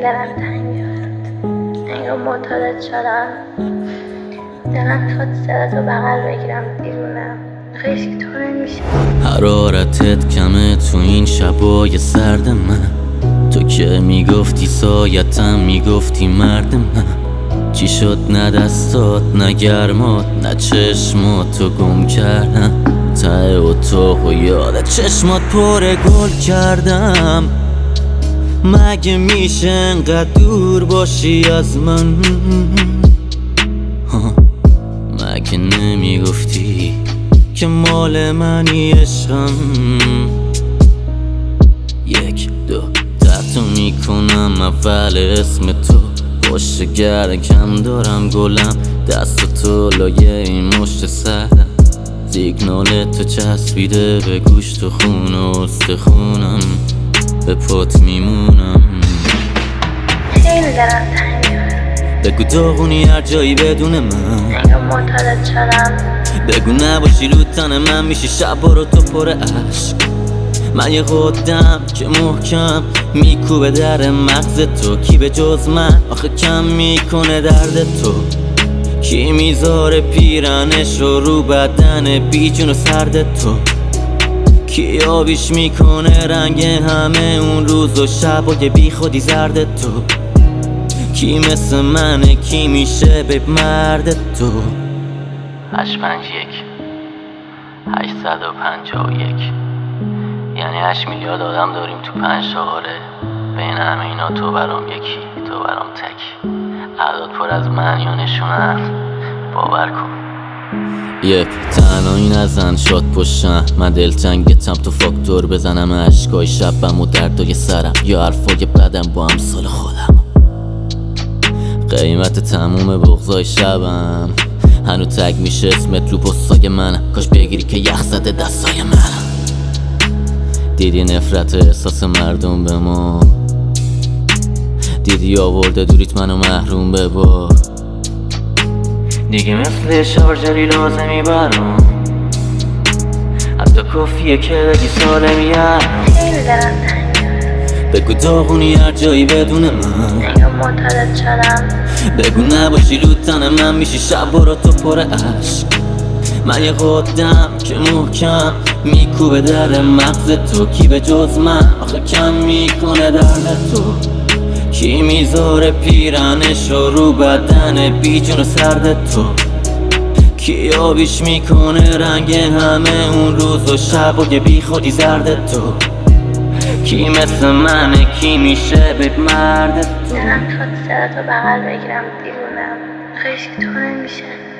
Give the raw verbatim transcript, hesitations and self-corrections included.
دلم تنگ میاد، انگار معتادت شدم. دلم میخواد صداتو بغل بگیرم دیوونم، خیلی تو نمیشه. حرارتت کمه تو این شبای سرد من، تو که میگفتی سایتم میگفتی مرد من. چی شد نه دستات نه گرمات نه چشماتو گم کردم، ته اتاق و یاد چشمات پر گل کردم. مگه میشه انقدر دور باشی از من؟ مگه نمیگفتی که مال منی عشقم؟ یک دو تحتو میکنم اول اسم تو، پشت گرگم دارم گلم، دست تو لایه این مشت سردم. سیگنال تو چسبیده به گوشت و خون و استخونم، به پات میمونم. خیلی دلم تنگ میاد، بگو داغونی هر جایی بدون من، انگار معتادت شدم. بگو نباشی رو تن من میشی شبا رو تو پر عشق. من یه قدم که محکم میکوبه در مغز تو، کی به جز من آخه کم میکنه درد تو؟ کی میذاره پیرنش رو رو بدن بیجون و سرد تو؟ کی آبیش میکنه رنگ همه اون روز و شبای بی خودی زرد تو؟ کی مثل منه کی میشه به مرد تو؟ هشت پنج یک هشتصد و پنجاه و یک، یعنی هشت میلیارد آدم داریم تو پنج شماره. بین همه اینا تو برام یکی، تو برام تک. اعداد پر از معنی و نشونن، باور کن. یه تنهایی نزن شاد پشتم، من دلتنگتم تو فاکتور بزنم عشقای شبم و دردای سرم، یا حرفای بدم با امثال خودم. قیمت تموم بغضای شبم هنو تگ میشه اسمت رو پستای منم، کاش بگیری که یخ زده دستای منم. دیدی نفرت احساس مردم به ما، دیدی آورده دوریت منو محروم ببار. دیگه مثل شارژری لازمی برام، حتی کافیه که بگی سالمی هرم. خیلی دلم تنگ میاد، بگو داغونی هر جایی بدون من، انگار معتادت شدم. بگو نباشی رو تن من میشی شب برا تو پر عشق. من یه قدم که محکم میکوبه در مغز تو، کی به جز من آخه کم میکنه درد تو؟ کی میذاره پیرنش رو رو بدن بیجون و سرد تو؟ کی آبیش میکنه رنگ همه اون روز و شبای بی خودی زرد تو؟ کی مثل منه کی میشه به مرد تو؟ دلم میخواد صداتو بغل بگیرم دیوونم، خیلی تو نمیشه.